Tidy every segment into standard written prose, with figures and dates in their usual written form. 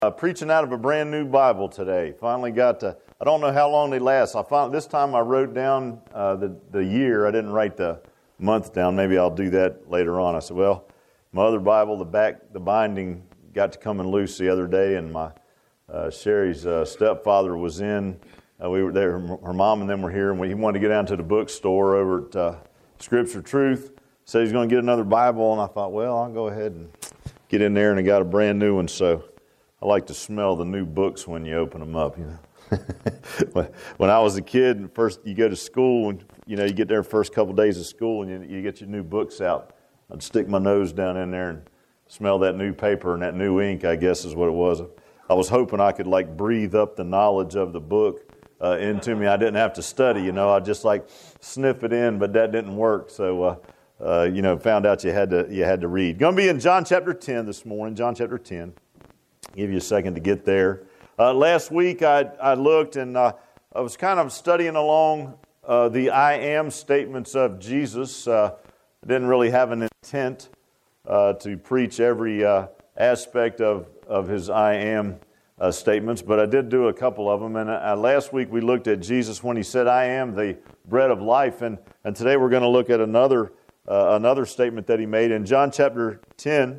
Preaching out of a brand new Bible today. Finally got to, I don't know how long they last. This time I wrote down the year. I didn't write the month down. Maybe I'll do that later on. I said, well, my other Bible, the binding got to coming loose the other day, and my Sherry's stepfather was in. We were there. Her mom and them were here, and he wanted to get down to the bookstore over at Scripture Truth. Said he's going to get another Bible, and I thought, well, I'll go ahead and get in there, and I got a brand new one. So I like to smell the new books when you open them up, you know. When I was a kid, first you go to school, and you get there first couple of days of school, and you get your new books out. I'd stick my nose down in there and smell that new paper and that new ink, I guess is what it was. I was hoping I could breathe up the knowledge of the book into me. I didn't have to study, I'd just sniff it in, but that didn't work. So, found out you had to read. Going to be in John chapter 10 this morning, John chapter 10. Give you a second to get there. Last week I looked and I was kind of studying along the I am statements of Jesus. I didn't really have an intent to preach every aspect of his I am statements, but I did do a couple of them. And last week we looked at Jesus when he said, I am the bread of life. And today we're going to look at another statement that he made in John chapter 10,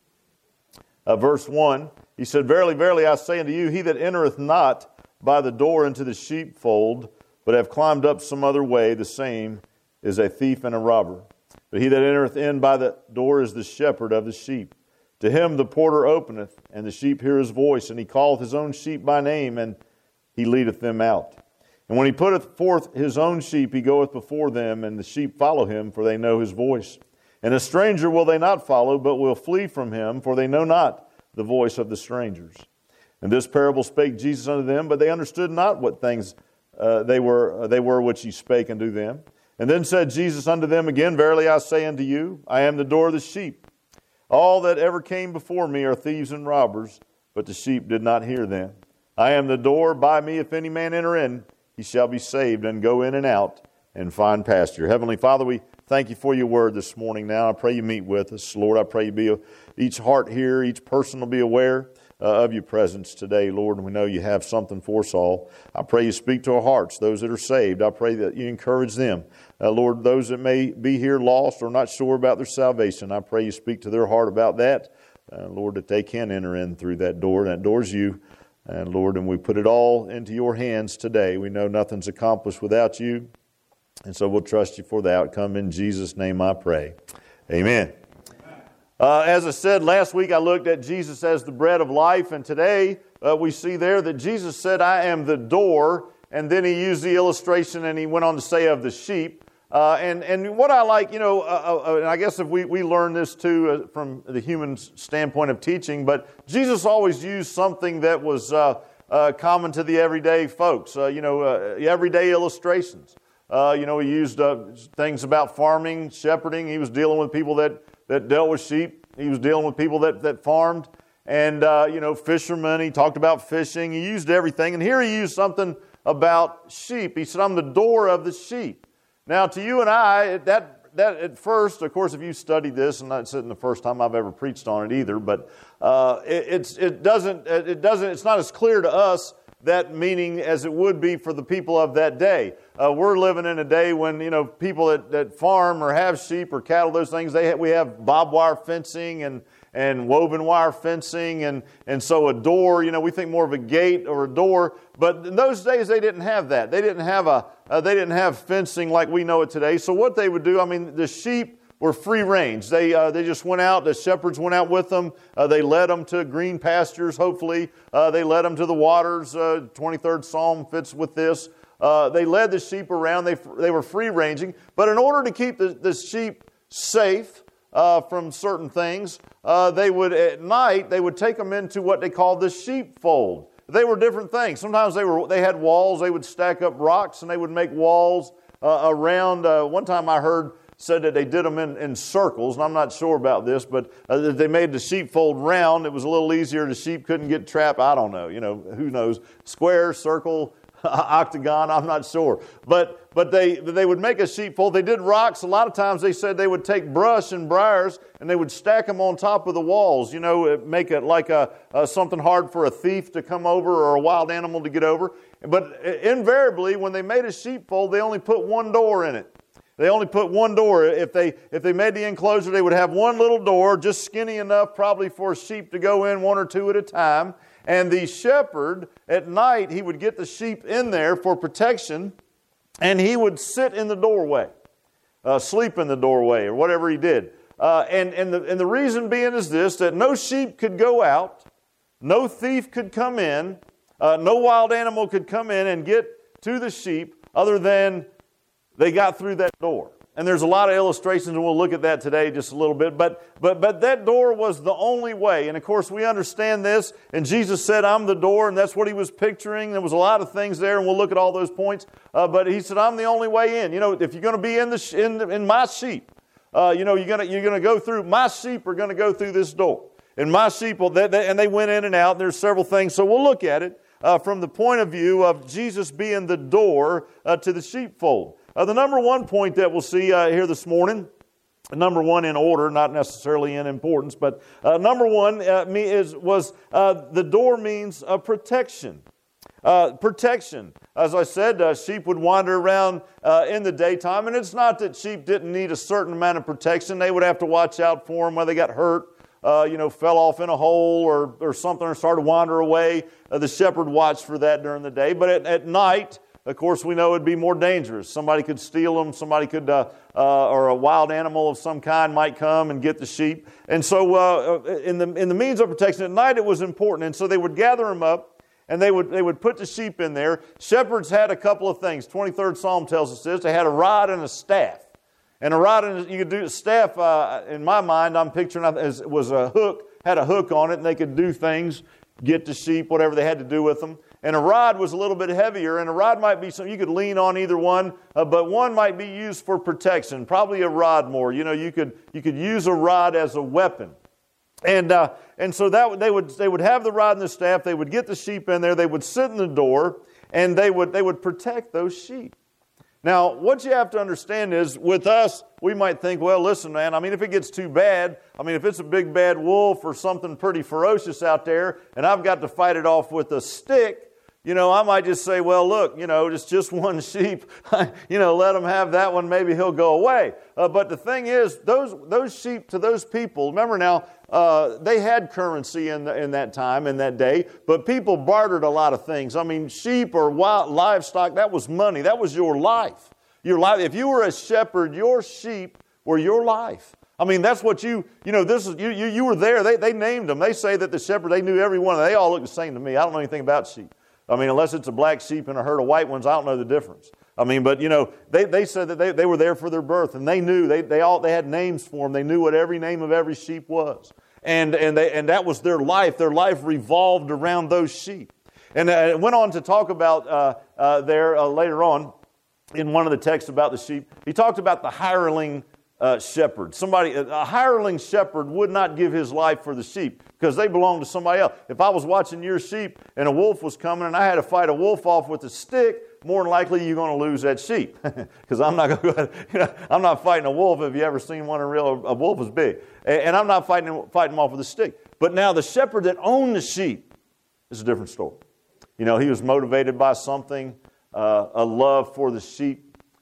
verse 1. He said, Verily, verily, I say unto you, he that entereth not by the door into the sheepfold, but have climbed up some other way, the same is a thief and a robber. But he that entereth in by the door is the shepherd of the sheep. To him the porter openeth, and the sheep hear his voice, and he calleth his own sheep by name, and he leadeth them out. And when he putteth forth his own sheep, he goeth before them, and the sheep follow him, for they know his voice. And a stranger will they not follow, but will flee from him, for they know not the voice of the strangers. And this parable spake Jesus unto them, but they understood not what things they were which he spake unto them. And then said Jesus unto them again, Verily I say unto you, I am the door of the sheep. All that ever came before me are thieves and robbers, but the sheep did not hear them. I am the door. By me if any man enter in, he shall be saved, and go in and out, and find pasture. Heavenly Father, we thank you for your word this morning. Now I pray you meet with us. Lord, I pray you be each heart here, each person will be aware of your presence today, Lord, and we know you have something for us all. I pray you speak to our hearts, those that are saved. I pray that you encourage them. Lord, those that may be here lost or not sure about their salvation, I pray you speak to their heart about that, Lord, that they can enter in through that door, and that door's you. And Lord, and we put it all into your hands today. We know nothing's accomplished without you, and so we'll trust you for the outcome. In Jesus' name I pray. Amen. As I said, last week I looked at Jesus as the bread of life, and today we see there that Jesus said, I am the door, and then he used the illustration and he went on to say of the sheep. And what I like, and I guess if we learn this too from the human standpoint of teaching, but Jesus always used something that was common to the everyday folks, everyday illustrations. He used things about farming, shepherding. He was dealing with people that dealt with sheep. He was dealing with people that farmed. And, fishermen. He talked about fishing. He used everything. And here he used something about sheep. He said, I'm the door of the sheep. Now, to you and I, that at first, of course, if you study this, and that's the first time I've ever preached on it either, but it's not as clear to us that meaning as it would be for the people of that day. We're living in a day when people that farm or have sheep or cattle, those things, we have barbed wire fencing and woven wire fencing, and so a door, we think more of a gate or a door. But in those days they didn't have that. They didn't have fencing like we know it today. So what they would do, the sheep were free range. They just went out. The shepherds went out with them. They led them to green pastures. Hopefully, they led them to the waters. 23rd Psalm fits with this. They led the sheep around. They were free ranging. But in order to keep the sheep safe from certain things, at night they would take them into what they called the sheepfold. They were different things. Sometimes they had walls. They would stack up rocks and they would make walls around. One time I said that they did them in circles, and I'm not sure about this, but they made the sheepfold round. It was a little easier. The sheep couldn't get trapped. I don't know. Who knows? Square, circle, octagon, I'm not sure. But they would make a sheepfold. They did rocks. A lot of times they said they would take brush and briars and they would stack them on top of the walls, make it like something hard for a thief to come over or a wild animal to get over. But invariably, when they made a sheepfold, they only put one door in it. They only put one door. If they made the enclosure, they would have one little door, just skinny enough probably for a sheep to go in one or two at a time. And the shepherd, at night, he would get the sheep in there for protection, and he would sit in the doorway, sleep in the doorway, or whatever he did. And the reason being is this, that no sheep could go out, no thief could come in, no wild animal could come in and get to the sheep other than they got through that door. And there's a lot of illustrations, and we'll look at that today just a little bit. But that door was the only way. And of course, we understand this. And Jesus said, I'm the door, and that's what he was picturing. There was a lot of things there, and we'll look at all those points. But he said, I'm the only way in. If you're going to be in my sheep, you're going to go through. My sheep are going to go through this door. And my sheep, and they went in and out. And there's several things. So we'll look at it from the point of view of Jesus being the door to the sheepfold. The number one point that we'll see here this morning, number one in order, not necessarily in importance, but number one was the door means protection. Protection. As I said, sheep would wander around in the daytime, and it's not that sheep didn't need a certain amount of protection. They would have to watch out for them when they got hurt, fell off in a hole or something, or started to wander away. The shepherd watched for that during the day, but at night, of course, we know it'd be more dangerous. Somebody could steal them. Somebody could, or a wild animal of some kind might come and get the sheep. And so, in the means of protection at night, it was important. And so they would gather them up, and they would put the sheep in there. Shepherds had a couple of things. 23rd Psalm tells us this. They had a rod and a staff. And a rod and you could do staff. In my mind, I'm picturing as was a hook, had a hook on it, and they could do things, get the sheep, whatever they had to do with them. And a rod was a little bit heavier, and a rod might be something you could lean on either one, but one might be used for protection. Probably a rod more. You could use a rod as a weapon, and so that they would have the rod and the staff. They would get the sheep in there. They would sit in the door, and they would protect those sheep. Now, what you have to understand is, with us, we might think, well, listen, man, if it gets too bad, if it's a big bad wolf or something pretty ferocious out there, and I've got to fight it off with a stick, I might just say, well, look, it's just one sheep. Let him have that one. Maybe he'll go away. But the thing is, those sheep to those people, remember now, they had currency in that time, in that day, but people bartered a lot of things. Sheep or wild livestock, that was money. That was your life. Your life. If you were a shepherd, your sheep were your life. That's what you were there. They named them. They say that the shepherd, they knew every one of them. They all look the same to me. I don't know anything about sheep. Unless it's a black sheep and a herd of white ones, I don't know the difference. But they said that they were there for their birth, and they knew they had names for them. They knew what every name of every sheep was, and that was their life. Their life revolved around those sheep. And it went on to talk about later on in one of the texts about the sheep. He talked about the hireling shepherd. A hireling shepherd would not give his life for the sheep because they belonged to somebody else. If I was watching your sheep and a wolf was coming and I had to fight a wolf off with a stick, more than likely you're going to lose that sheep because I'm not going to. I'm not fighting a wolf. If you ever seen one in real, a wolf is big, and I'm not fighting them off with a stick. But now the shepherd that owned the sheep is a different story. He was motivated by something, a love for the sheep.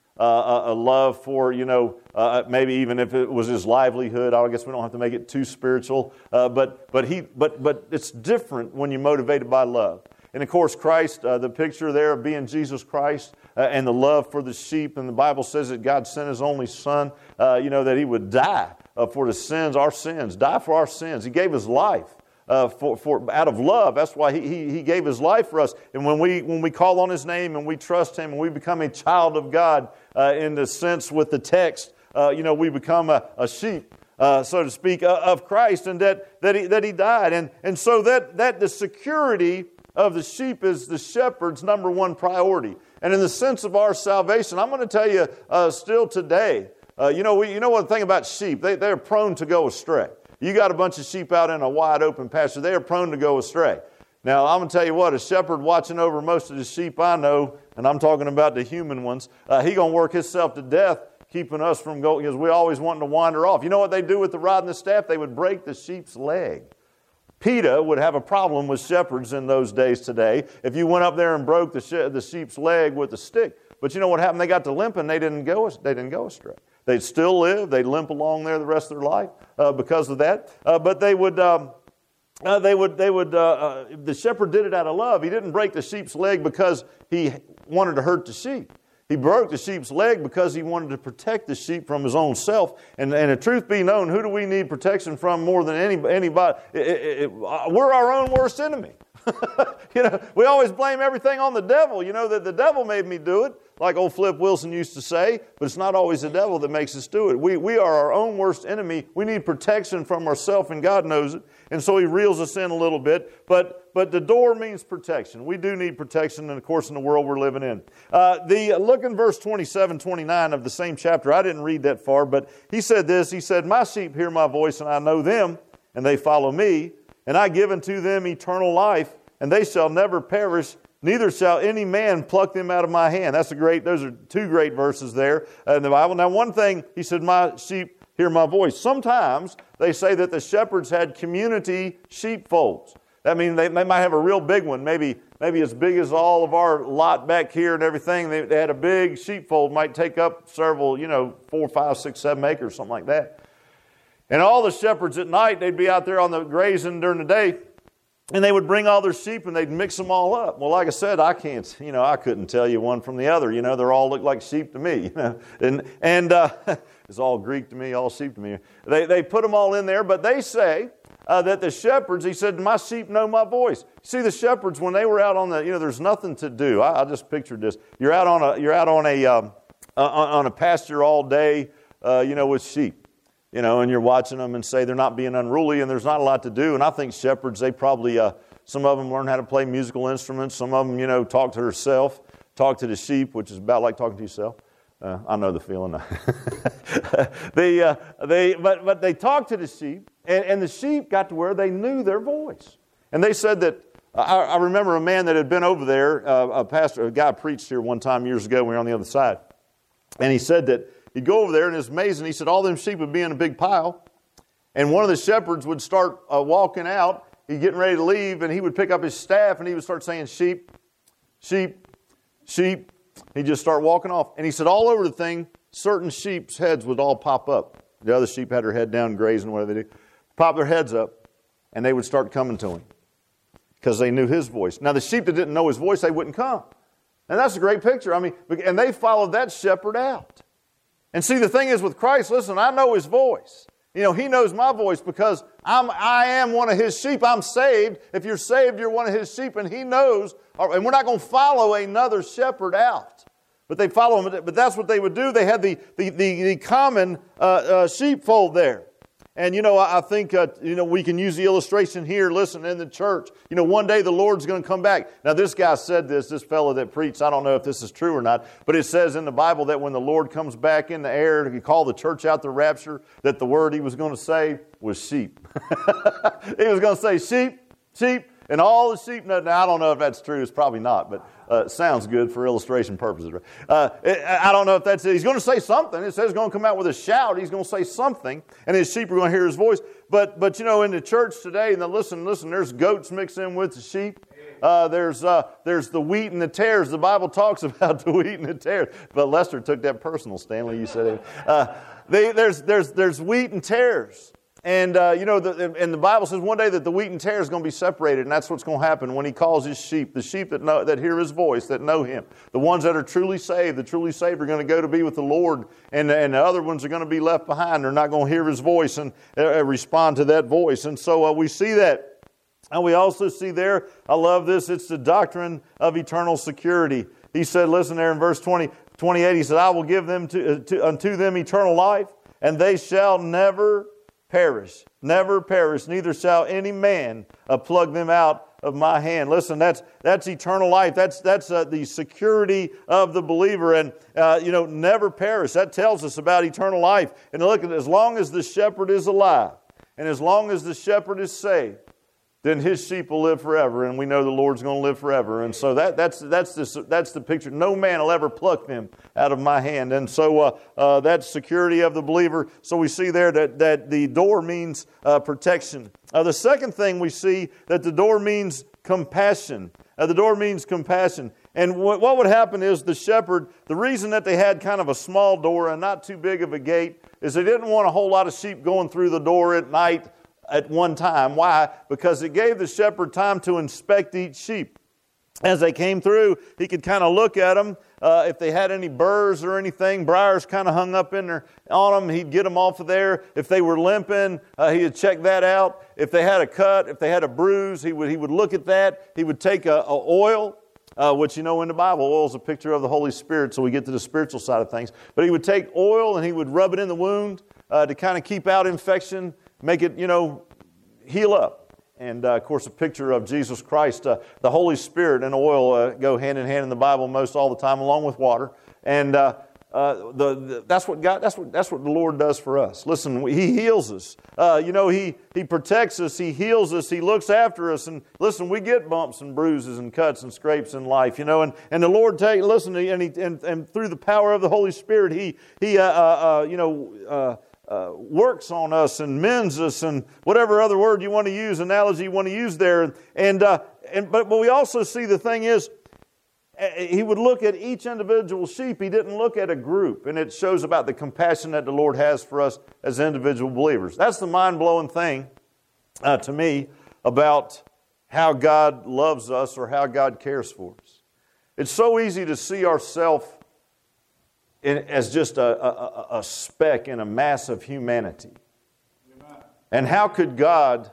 A love for, maybe even if it was his livelihood. I guess we don't have to make it too spiritual. But it's different when you're motivated by love. And of course, Christ, the picture there of being Jesus Christ and the love for the sheep. And the Bible says that God sent His only Son, that He would die for our sins, die for our sins. He gave His life. For out of love. That's why he gave His life for us. And when we call on His name and we trust Him and we become a child of God, in the sense with the text, we become a sheep, so to speak, of Christ, and that He died. And so that the security of the sheep is the shepherd's number one priority. And in the sense of our salvation, I'm going to tell you still today, what the thing about sheep, they're prone to go astray. You got a bunch of sheep out in a wide open pasture, they are prone to go astray. Now, I'm going to tell you what, a shepherd watching over most of the sheep I know, and I'm talking about the human ones, he going to work himself to death keeping us from going, because we always wanting to wander off. You know what they do with the rod and the staff? They would break the sheep's leg. PETA would have a problem with shepherds in those days today if you went up there and broke the sheep's leg with a stick. But you know what happened? They got to limping. They didn't go astray. They'd still live. They'd limp along there the rest of their life because of that. But the shepherd did it out of love. He didn't break the sheep's leg because he wanted to hurt the sheep. He broke the sheep's leg because he wanted to protect the sheep from his own self. And the truth be known, who do we need protection from more than anybody? We're our own worst enemy. We always blame everything on the devil. That the devil made me do it, like old Flip Wilson used to say, but it's not always the devil that makes us do it. We are our own worst enemy. We need protection from ourselves, and God knows it. And so he reels us in a little bit. But the door means protection. We do need protection, and of course, in the world we're living in. Look in verse 27, 29 of the same chapter. I didn't read that far, but he said this. He said, "My sheep hear my voice, and I know them, and they follow me. And I give unto them eternal life, and they shall never perish, neither shall any man pluck them out of my hand." Those are two great verses there in the Bible. Now, one thing, he said, "My sheep hear my voice." Sometimes they say that the shepherds had community sheepfolds. That means they might have a real big one, maybe as big as all of our lot back here and everything. They had a big sheepfold, might take up several, 4, 5, 6, 7 acres, something like that. And all the shepherds at night, they'd be out there on the grazing during the day, and they would bring all their sheep and they'd mix them all up. Well, like I said, I couldn't tell you one from the other. They all look like sheep to me. And it's all Greek to me, all sheep to me. They put them all in there, but they say that the shepherds, he said, "My sheep know my voice." See, the shepherds, when they were out on there's nothing to do. I just pictured this. You're out on a pasture all day, with sheep. And you're watching them and say they're not being unruly, and there's not a lot to do. And I think shepherds, they probably, some of them learn how to play musical instruments. Some of them, talk to herself, talk to the sheep, which is about like talking to yourself. I know the feeling. But they talked to the sheep, and the sheep got to where they knew their voice. And they said that, I remember a man that had been over there, a guy preached here one time years ago when we were on the other side. And he said that he'd go over there, and it's amazing. He said all them sheep would be in a big pile, and one of the shepherds would start walking out. He's getting ready to leave, and he would pick up his staff, and he would start saying, "Sheep, sheep, sheep." He'd just start walking off. And he said all over the thing, certain sheep's heads would all pop up. The other sheep had their head down, grazing, whatever they do. Pop their heads up, and they would start coming to him because they knew his voice. Now, the sheep that didn't know his voice, they wouldn't come. And that's a great picture. And they followed that shepherd out. And see, the thing is with Christ, listen, I know his voice. He knows my voice because I am one of his sheep. I'm saved. If you're saved, you're one of his sheep, and he knows. And we're not going to follow another shepherd out. But they follow him. But that's what they would do. They had the common sheepfold there. And, I think, we can use the illustration here, listen, in the church. One day the Lord's going to come back. Now, this guy said this fellow that preached, I don't know if this is true or not, but it says in the Bible that when the Lord comes back in the air to call the church out the rapture, that the word he was going to say was sheep. He was going to say sheep, sheep, and all the sheep. Now, I don't know if that's true. It's probably not, but it sounds good for illustration purposes. I don't know if that's it. He's going to say something. It says he's going to come out with a shout. He's going to say something, and his sheep are going to hear his voice. But in the church today, now listen, there's goats mixed in with the sheep. There's the wheat and the tares. The Bible talks about the wheat and the tares. But Lester took that personal, Stanley. You said it. There's wheat and tares. And, and the Bible says one day that the wheat and tare is going to be separated, and that's what's going to happen when he calls his sheep, the sheep that hear his voice, that know him. The ones that are truly saved, the truly saved are going to go to be with the Lord, and the other ones are going to be left behind. They're not going to hear his voice and respond to that voice. And so we see that. And we also see there, I love this, it's the doctrine of eternal security. He said, listen there in verse 28, he said, "I will give them unto them eternal life, and they shall never perish, neither shall any man pluck them out of my hand." Listen, that's eternal life. That's the security of the believer, and never perish. That tells us about eternal life. And look, as long as the shepherd is alive, and as long as the shepherd is saved, then his sheep will live forever, and we know the Lord's going to live forever. And so that's the picture. No man will ever pluck them out of my hand. And so that's security of the believer. So we see there that the door means protection. The second thing we see that the door means compassion. The door means compassion. And what would happen is the shepherd, the reason that they had kind of a small door and not too big of a gate is they didn't want a whole lot of sheep going through the door at night at one time. Why? Because it gave the shepherd time to inspect each sheep. As they came through, he could kind of look at them. If they had any burrs or anything, briars kind of hung up on them, he'd get them off of there. If they were limping, he would check that out. If they had a cut, if they had a bruise, he would look at that. He would take a oil, which in the Bible, oil is a picture of the Holy Spirit, so we get to the spiritual side of things. But he would take oil and he would rub it in the wound to kind of keep out infection, make it, heal up. And, of course, a picture of Jesus Christ. The Holy Spirit and oil go hand in hand in the Bible most all the time, along with water. And that's what the Lord does for us. Listen, He heals us. He protects us. He heals us. He looks after us. And listen, we get bumps and bruises and cuts and scrapes in life. And the Lord and through the power of the Holy Spirit, He works on us and mends us and whatever other word you want to use, analogy you want to use there. But we also see the thing is, he would look at each individual sheep. He didn't look at a group. And it shows about the compassion that the Lord has for us as individual believers. That's the mind-blowing thing to me about how God loves us or how God cares for us. It's so easy to see ourselves as just a speck in a mass of humanity. And how could God,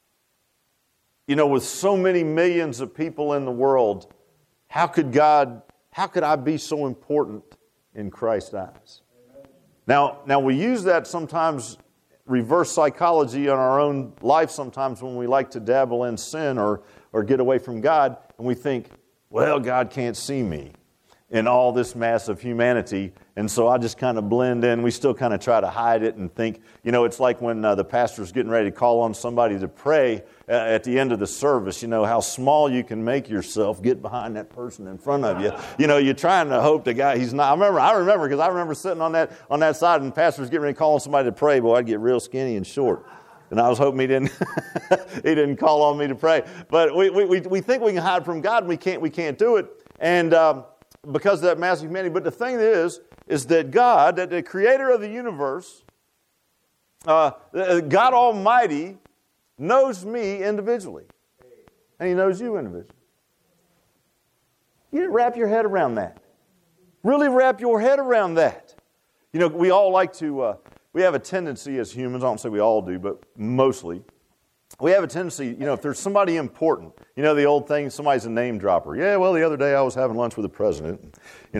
with so many millions of people in the world, how could I be so important in Christ's eyes? Now we use that sometimes, reverse psychology in our own life sometimes when we like to dabble in sin or get away from God, and we think, well, God can't see me in all this mass of humanity, and so I just kind of blend in. We still kind of try to hide it and think, it's like when the pastor's getting ready to call on somebody to pray at the end of the service, how small you can make yourself, get behind that person in front of you. You're trying to hope the guy, he's not. I remember sitting on that side and the pastor's getting ready to call on somebody to pray. Boy, I'd get real skinny and short. And I was hoping he didn't call on me to pray. But we think we can hide from God, and we can't do it. And because of that massive humanity. But the thing is that God, that the creator of the universe, God Almighty, knows me individually. And He knows you individually. You wrap your head around that. Really wrap your head around that. We all like to, we have a tendency as humans, I don't say we all do, but mostly, we have a tendency, if there's somebody important, the old thing, somebody's a name dropper. Yeah, well, the other day I was having lunch with the president.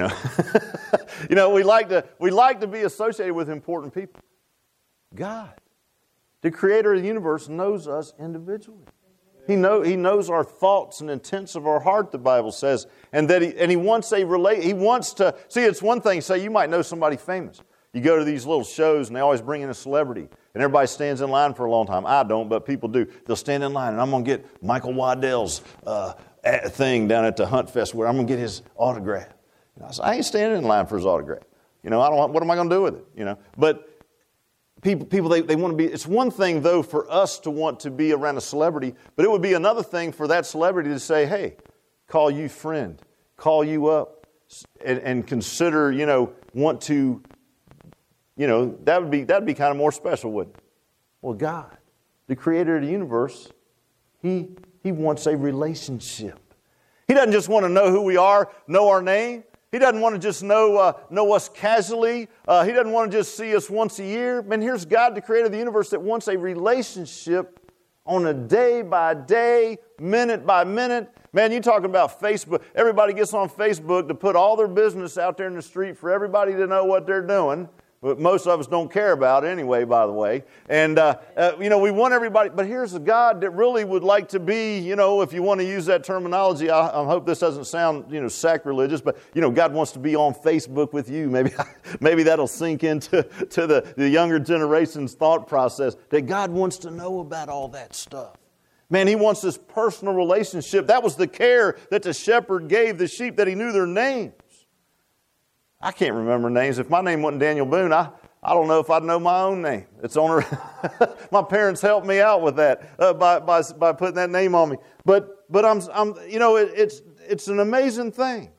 We like to be associated with important people. God, the creator of the universe, knows us individually. He knows our thoughts and intents of our heart, the Bible says, and that he wants to see. It's one thing, say you might know somebody famous. You go to these little shows and they always bring in a celebrity. And everybody stands in line for a long time. I don't, but people do. They'll stand in line and I'm going to get Michael Waddell's thing down at the Hunt Fest where I'm going to get his autograph. I ain't standing in line for his autograph. What am I going to do with it? But people they want to be. It's one thing, though, for us to want to be around a celebrity, but it would be another thing for that celebrity to say, hey, call you friend, call you up, and consider, want to... that would be kind of more special, wouldn't it? Well, God, the creator of the universe, He wants a relationship. He doesn't just want to know who we are, know our name. He doesn't want to just know us casually. He doesn't want to just see us once a year. Man, here's God, the creator of the universe, that wants a relationship on a day by day, minute by minute. Man, you talking about Facebook. Everybody gets on Facebook to put all their business out there in the street for everybody to know what they're doing. But most of us don't care about it anyway, by the way. And, we want everybody. But here's a God that really would like to be, if you want to use that terminology, I hope this doesn't sound, sacrilegious, but, God wants to be on Facebook with you. Maybe that'll sink into the younger generation's thought process, that God wants to know about all that stuff. Man, he wants this personal relationship. That was the care that the shepherd gave the sheep, that he knew their names. I can't remember names. If my name wasn't Daniel Boone, I don't know if I'd know my own name. It's on my parents helped me out with that by putting that name on me. But it's an amazing thing.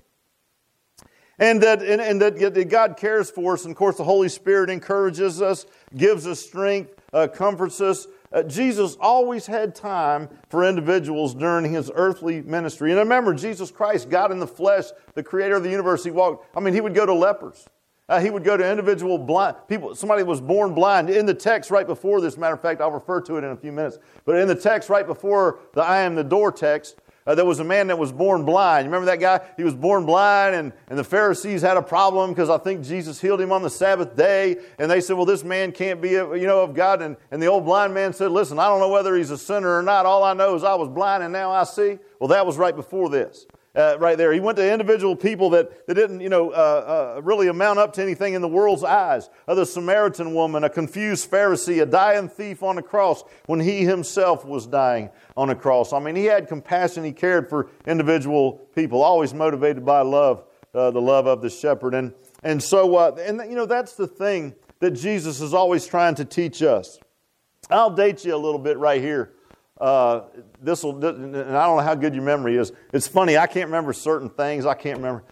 And that God cares for us. And of course, the Holy Spirit encourages us, gives us strength, comforts us. Jesus always had time for individuals during his earthly ministry. And remember, Jesus Christ, God in the flesh, the creator of the universe, he would go to lepers. He would go to individual blind people. Somebody was born blind. In the text right before this, matter of fact, I'll refer to it in a few minutes. But in the text right before the I am the door text, there was a man that was born blind. You remember that guy? He was born blind, and the Pharisees had a problem because I think Jesus healed him on the Sabbath day. And they said, well, this man can't be of God. And the old blind man said, listen, I don't know whether he's a sinner or not. All I know is I was blind and now I see. Well, that was right before this. Right there. He went to individual people that didn't, really amount up to anything in the world's eyes. The Samaritan woman, a confused Pharisee, a dying thief on the cross when he himself was dying on the cross. I mean, he had compassion. He cared for individual people, always motivated by love, the love of the shepherd. And so that's the thing that Jesus is always trying to teach us. I'll date you a little bit right here. And I don't know how good your memory is. It's funny, I can't remember certain things. But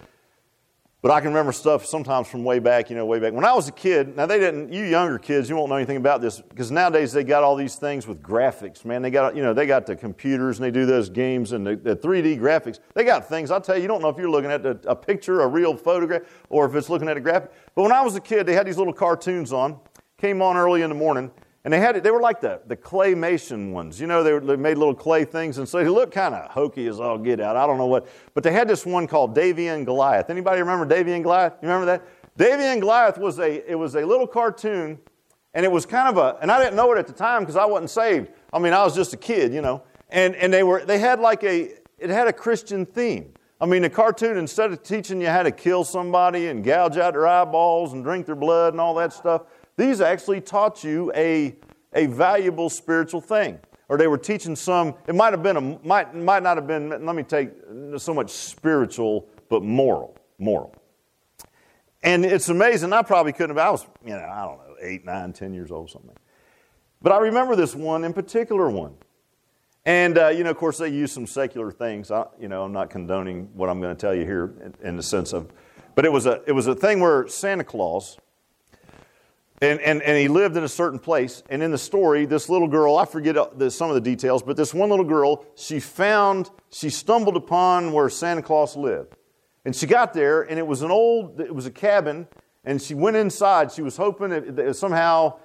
I can remember stuff sometimes from way back. When I was a kid, now you younger kids, you won't know anything about this, because nowadays they got all these things with graphics, man. They got the computers and they do those games and the 3D graphics. They got things, I'll tell you, you don't know if you're looking at a picture, a real photograph, or if it's looking at a graphic. But when I was a kid, they had these little cartoons came on early in the morning. And they were like the claymation ones. They made little clay things. And so they looked kind of hokey as all get out. I don't know what. But they had this one called Davy and Goliath. Anybody remember Davy and Goliath? You remember that? Davy and Goliath was a little cartoon. And it was kind of and I didn't know it at the time because I wasn't saved. I mean, I was just a kid, And they had it had a Christian theme. I mean, the cartoon, instead of teaching you how to kill somebody and gouge out their eyeballs and drink their blood and all that stuff, these actually taught you a valuable spiritual thing. Or they were teaching it might not have been, let me take so much spiritual, but moral. And it's amazing, I probably couldn't have, I was, I don't know, 8, 9, 10 years old, something. But I remember this one in particular one. And, of course, they use some secular things. I'm not condoning what I'm going to tell you here in the sense of, but it was a thing where Santa Claus, and he lived in a certain place. And in the story, this little girl, I forget some of the details, but this one little girl, she stumbled upon where Santa Claus lived. And she got there, and it was a cabin, and she went inside. She was hoping that somehow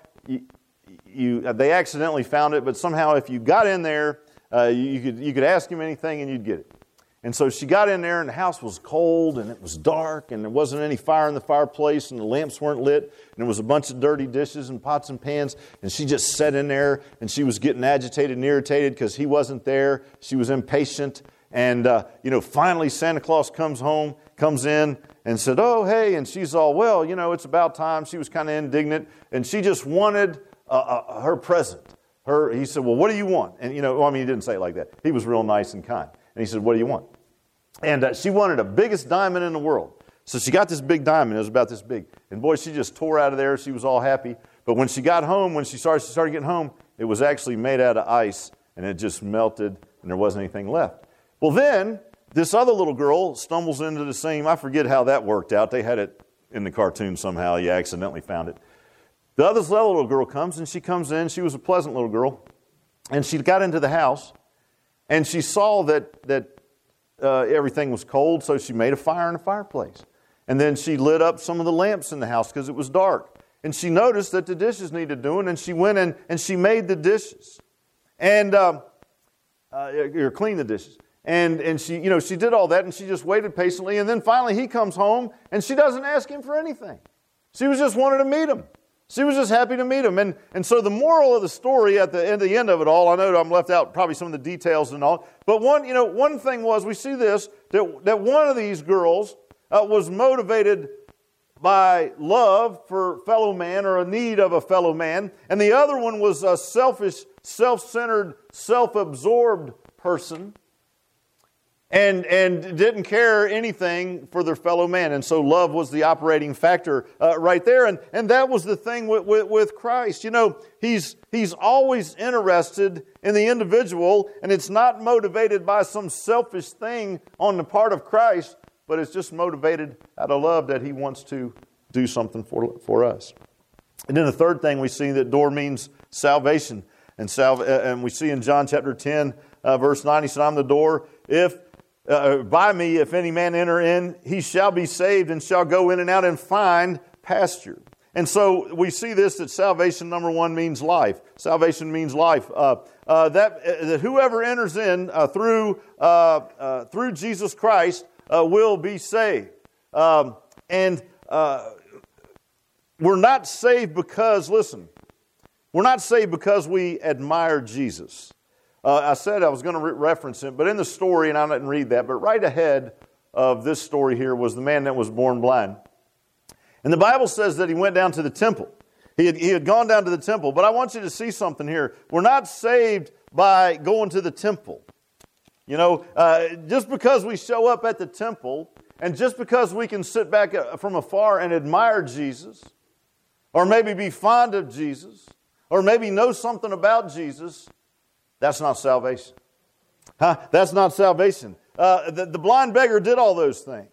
they accidentally found it, but somehow if you got in there, you could ask him anything and you'd get it. And so she got in there, and the house was cold, and it was dark, and there wasn't any fire in the fireplace, and the lamps weren't lit, and there was a bunch of dirty dishes and pots and pans, and she just sat in there, and she was getting agitated and irritated because he wasn't there. She was impatient, and finally Santa Claus comes in, and said, "Oh, hey," and she's all, "Well, it's about time." She was kind of indignant, and she just wanted her present. He said, "Well, what do you want?" And, he didn't say it like that. He was real nice and kind. And he said, "What do you want?" And she wanted the biggest diamond in the world. So she got this big diamond. It was about this big. And boy, she just tore out of there. She was all happy. But when she got home, when she started getting home, it was actually made out of ice. And it just melted, and there wasn't anything left. Well, then, this other little girl stumbles into the same. I forget how that worked out. They had it in the cartoon somehow. You accidentally found it. The other little girl comes, and she comes in. She was a pleasant little girl. And she got into the house. And she saw that everything was cold, so she made a fire in the fireplace. And then she lit up some of the lamps in the house because it was dark. And she noticed that the dishes needed doing, and she went in and she made the dishes. And or cleaned the dishes. And she, she did all that, and she just waited patiently. And then finally he comes home, and she doesn't ask him for anything. She was just wanted to meet him. She was just happy to meet him. And so the moral of the story at the end of it all, I know I'm left out probably some of the details and all, but one thing was, we see this, that one of these girls was motivated by love for fellow man or a need of a fellow man, and the other one was selfish self-centered, self-absorbed person and didn't care anything for their fellow man. And so love was the operating factor right there. And that was the thing with Christ. You know, He's always interested in the individual, and it's not motivated by some selfish thing on the part of Christ, but it's just motivated out of love that He wants to do something for us. And then the third thing we see, that door means salvation. And we see in John chapter 10, verse 9, He said, I'm the door. By me, if any man enter in, he shall be saved and shall go in and out and find pasture. And so we see this, that salvation, number one, means life. Salvation means life. That whoever enters in through Jesus Christ will be saved. And we're not saved because, listen, we're not saved because we admire Jesus. I said I was going to reference it, but in the story, and I didn't read that, but right ahead of this story here was the man that was born blind. And the Bible says that he went down to the temple. He had gone down to the temple, but I want you to see something here. We're not saved by going to the temple. You know, just because we show up at the temple, and just because we can sit back from afar and admire Jesus, or maybe be fond of Jesus, or maybe know something about Jesus, that's not salvation. That's not salvation. The blind beggar did all those things.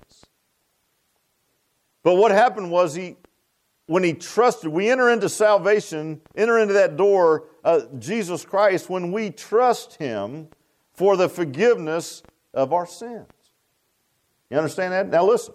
But what happened was when he trusted, we enter into salvation, enter into that door, Jesus Christ, when we trust Him for the forgiveness of our sins. You understand that? Now listen.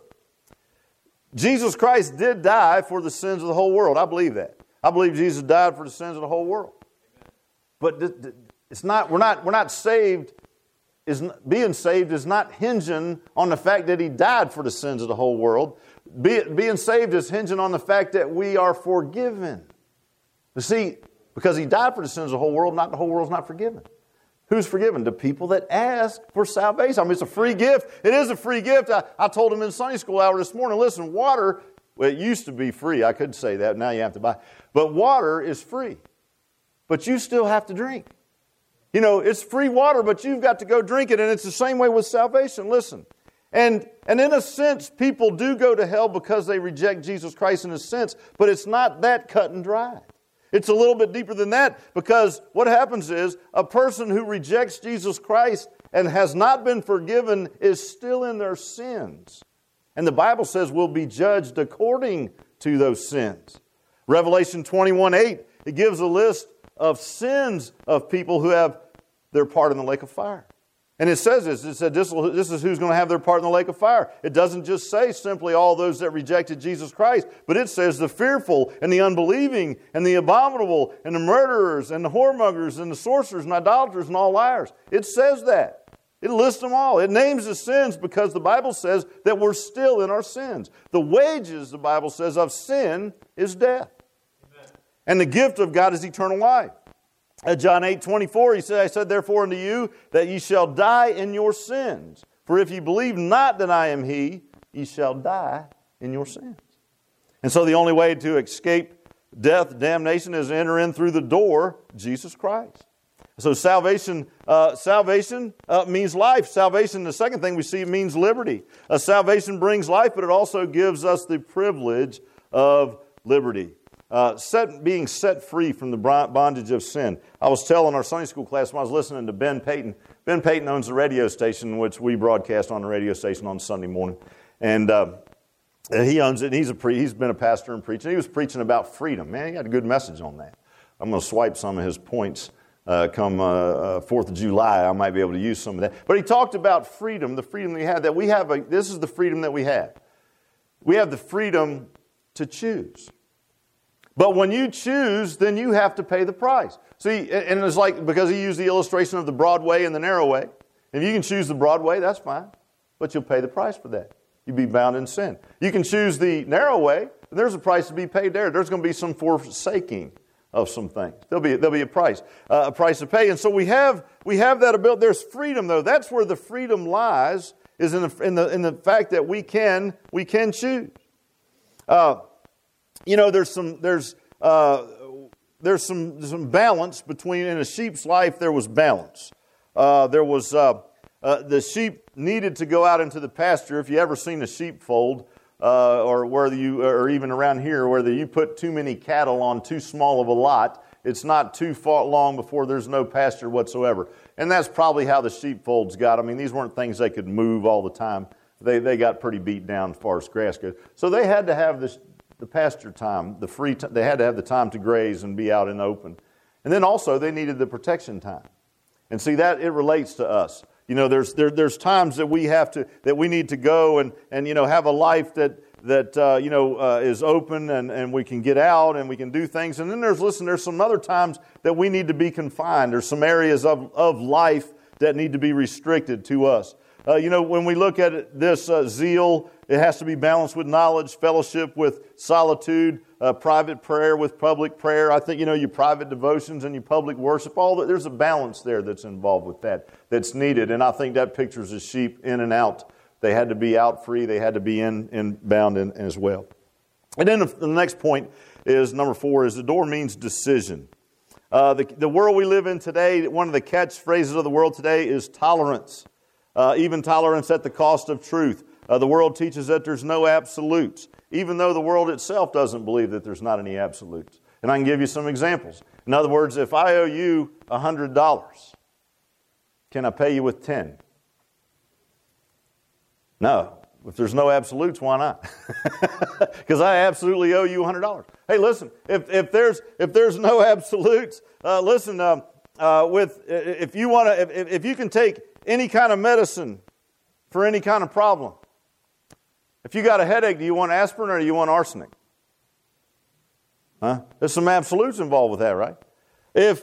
Jesus Christ did die for the sins of the whole world. I believe that. I believe Jesus died for the sins of the whole world. But it's not. We're not saved. Being saved is not hinging on the fact that He died for the sins of the whole world. Being saved is hinging on the fact that we are forgiven. You see, because He died for the sins of the whole world, not the whole world's not forgiven. Who's forgiven? The people that ask for salvation. I mean, it's a free gift. It is a free gift. I told them in Sunday school hour this morning, listen, water, well, it used to be free. I could say that. Now you have to buy. But water is free. But you still have to drink. You know, it's free water, but you've got to go drink it. And it's the same way with salvation. Listen. And in a sense, people do go to hell because they reject Jesus Christ in a sense. But it's not that cut and dry. It's a little bit deeper than that, because what happens is a person who rejects Jesus Christ and has not been forgiven is still in their sins. And the Bible says we'll be judged according to those sins. Revelation 21:8, it gives a list of sins of people who have their part in the lake of fire. And it says this. It said this is who's going to have their part in the lake of fire. It doesn't just say simply all those that rejected Jesus Christ, but it says the fearful and the unbelieving and the abominable and the murderers and the whoremongers and the sorcerers and idolaters and all liars. It says that. It lists them all. It names the sins because the Bible says that we're still in our sins. The wages, the Bible says, of sin is death. Amen. And the gift of God is eternal life. John 8:24, He said, I said therefore unto you that ye shall die in your sins. For if ye believe not that I am He, ye shall die in your sins. And so the only way to escape death, damnation, is to enter in through the door, Jesus Christ. So salvation means life. Salvation, the second thing we see, means liberty. Salvation brings life, but it also gives us the privilege of liberty. Being set free from the bondage of sin. I was telling our Sunday school class when I was listening to Ben Payton. Ben Payton owns the radio station, which we broadcast on the radio station on Sunday morning. And he owns it. He's been a pastor and preacher. He was preaching about freedom. Man, he got a good message on that. I'm going to swipe some of his points come 4th of July. I might be able to use some of that. But he talked about freedom, the freedom that we have. That we have. This is the freedom that we have. We have the freedom to choose. But when you choose, then you have to pay the price. See, and it's like, because he used the illustration of the broad way and the narrow way. If you can choose the broad way, that's fine. But you'll pay the price for that. You'll be bound in sin. You can choose the narrow way, and there's a price to be paid there. There's going to be some forsaking of some things. There'll be a price to pay. And so we have that ability. There's freedom, though. That's where the freedom lies, is in the fact that we can there's there's some balance between, in a sheep's life, there was balance. The sheep needed to go out into the pasture. If you ever seen a sheepfold, or even around here, whether you put too many cattle on too small of a lot, it's not too far long before there's no pasture whatsoever. And that's probably how the sheepfolds got. I mean, these weren't things they could move all the time. They got pretty beat down as far as grass goes. So they had to have the pasture time, they had to have the time to graze and be out in the open. And then also they needed the protection time. And see, that it relates to us. You know, there's times that we need to go and have a life that is open and we can get out and we can do things. And then there's some other times that we need to be confined. There's some areas of life that need to be restricted to us. When we look at this zeal, it has to be balanced with knowledge, fellowship with solitude, private prayer with public prayer. I think, your private devotions and your public worship, there's a balance there that's involved with that's needed. And I think that pictures the sheep in and out. They had to be out free. They had to be bound in as well. And then the next point is, number 4, is the door means decision. The world we live in today, one of the catchphrases of the world today is tolerance. Even tolerance at the cost of truth. The world teaches that there's no absolutes, even though the world itself doesn't believe that there's not any absolutes. And I can give you some examples. In other words, if I owe you $100, can I pay you with 10? No. If there's no absolutes, why not? Because I absolutely owe you $100. Hey, listen, if there's no absolutes, if you can take any kind of medicine for any kind of problem. If you got a headache, do you want aspirin or do you want arsenic? Huh? There's some absolutes involved with that, right? If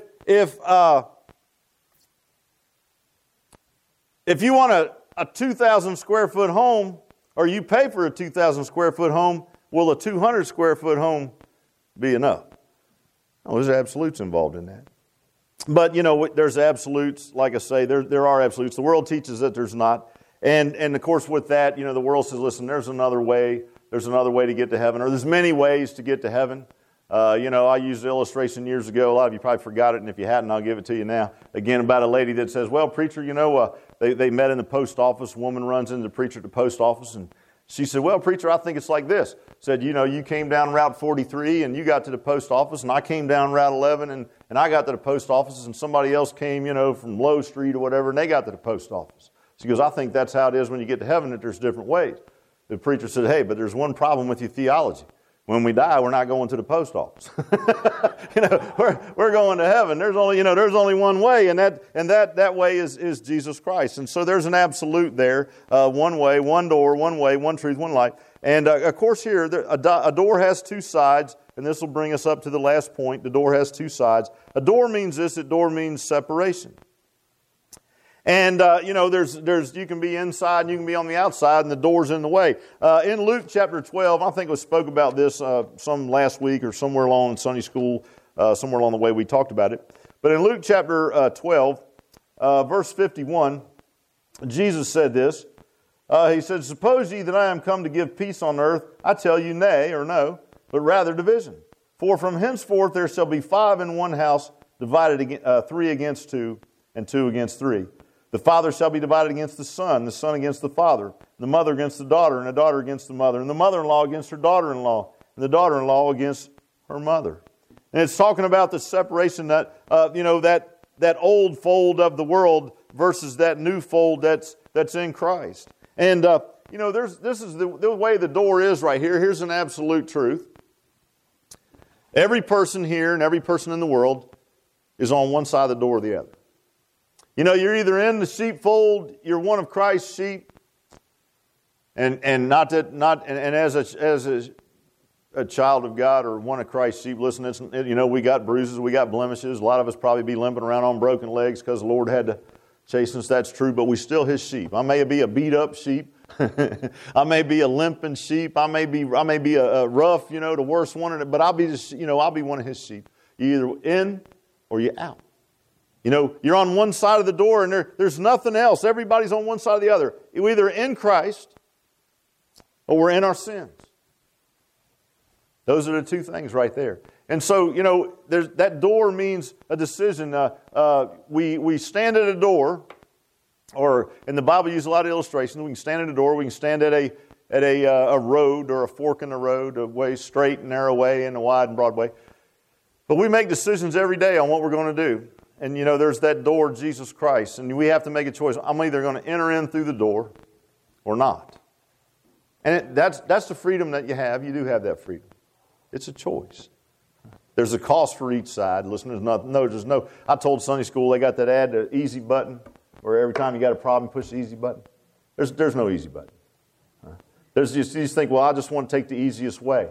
you want a 2,000 square foot home, or you pay for a 2,000 square foot home, will a 200 square foot home be enough? No, there's absolutes involved in that. But, there's absolutes. Like I say, there are absolutes. The world teaches that there's not. And of course, with that, the world says, listen, there's another way. There's another way to get to heaven. Or there's many ways to get to heaven. I used the illustration years ago. A lot of you probably forgot it. And if you hadn't, I'll give it to you now. Again, about a lady that says, well, preacher, they met in the post office. A woman runs into the preacher at the post office. And she said, well, preacher, I think it's like this. Said, you came down Route 43 and you got to the post office, and I came down Route 11 and I got to the post office, and somebody else came, from Low Street or whatever, and they got to the post office. She goes, I think that's how it is when you get to heaven, that there's different ways. The preacher said, hey, but there's one problem with your theology. When we die, we're not going to the post office. We're going to heaven. There's only one way, and that way is Jesus Christ. And so there's an absolute there, one way, one door, one way, one truth, one life. And of course here, a door has two sides, and this will bring us up to the last point. The door has two sides. A door means this. A door means separation. And, there's you can be inside and you can be on the outside, and the door's in the way. In Luke chapter 12, I think we spoke about this some last week or somewhere along in Sunday school, somewhere along the way we talked about it. But in Luke chapter 12, verse 51, Jesus said this. He said, suppose ye that I am come to give peace on earth, I tell you nay or no, but rather division. For from henceforth there shall be 5 in one house, divided 3 against 2, and 2 against 3. The father shall be divided against the son against the father, the mother against the daughter, and the daughter against the mother, and the mother-in-law against her daughter-in-law, and the daughter-in-law against her mother. And it's talking about the separation that old fold of the world versus that new fold that's in Christ. And this is the way the door is right here. Here's an absolute truth. Every person here and every person in the world is on one side of the door or the other. You're either in the sheepfold, you're one of Christ's sheep, and as a child of God or one of Christ's sheep. Listen, we got bruises, we got blemishes. A lot of us probably be limping around on broken legs because the Lord had to chasten us. That's true, but we still His sheep. I may be a beat up sheep. I may be a limping sheep. I may be a rough, the worst one. But I'll be one of His sheep. You're either in or you're out. You're on one side of the door and there's nothing else. Everybody's on one side or the other. We're either in Christ or we're in our sins. Those are the two things right there. And so, that door means a decision. We stand at a door, or in the Bible, use a lot of illustrations. We can stand at a door. We can stand at a road or a fork in the road, a way straight and narrow way and a wide and broad way. But we make decisions every day on what we're going to do. And, there's that door, Jesus Christ. And we have to make a choice. I'm either going to enter in through the door or not. And that's the freedom that you have. You do have that freedom. It's a choice. There's a cost for each side. Listen, there's no. I told Sunday school they got that ad, the easy button, where every time you got a problem, you push the easy button. There's no easy button. You just think, well, I just want to take the easiest way,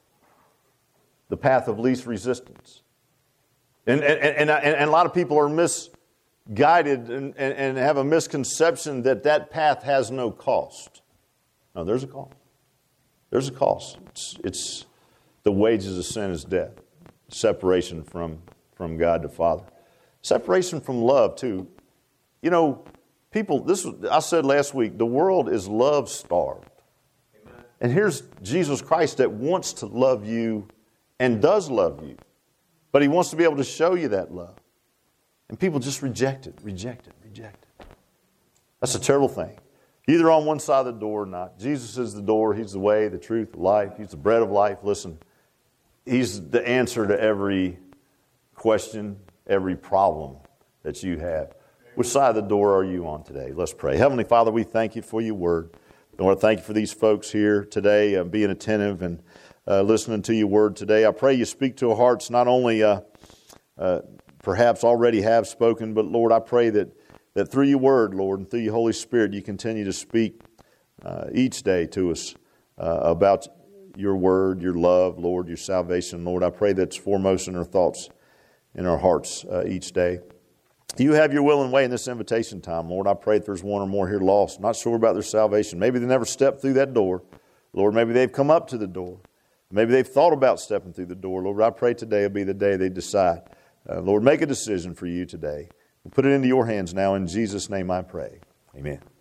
the path of least resistance. And a lot of people are misguided and have a misconception that path has no cost. No, there's a cost. There's a cost. It's the wages of sin is death. Separation from God the Father. Separation from love, too. People, I said last week, the world is love-starved. Amen. And here's Jesus Christ that wants to love you and does love you. But He wants to be able to show you that love. And people just reject it. That's a terrible thing. Either on one side of the door or not. Jesus is the door. He's the way, the truth, the life. He's the bread of life. Listen, He's the answer to every question, every problem that you have. Which side of the door are you on today? Let's pray. Heavenly Father, we thank You for Your word. Lord, thank You for these folks here today being attentive and listening to Your word today. I pray You speak to our hearts, not only perhaps already have spoken, but Lord, I pray that through Your word, Lord, and through Your Holy Spirit, You continue to speak each day to us about Your word, Your love, Lord, Your salvation. Lord, I pray that's foremost in our thoughts, in our hearts each day. You have Your will and way in this invitation time, Lord. I pray if there's one or more here lost, not sure about their salvation. Maybe they never stepped through that door. Lord, maybe they've come up to the door. Maybe they've thought about stepping through the door. Lord, I pray today will be the day they decide. Lord, make a decision for You today. We'll put it into Your hands now. In Jesus' name I pray. Amen.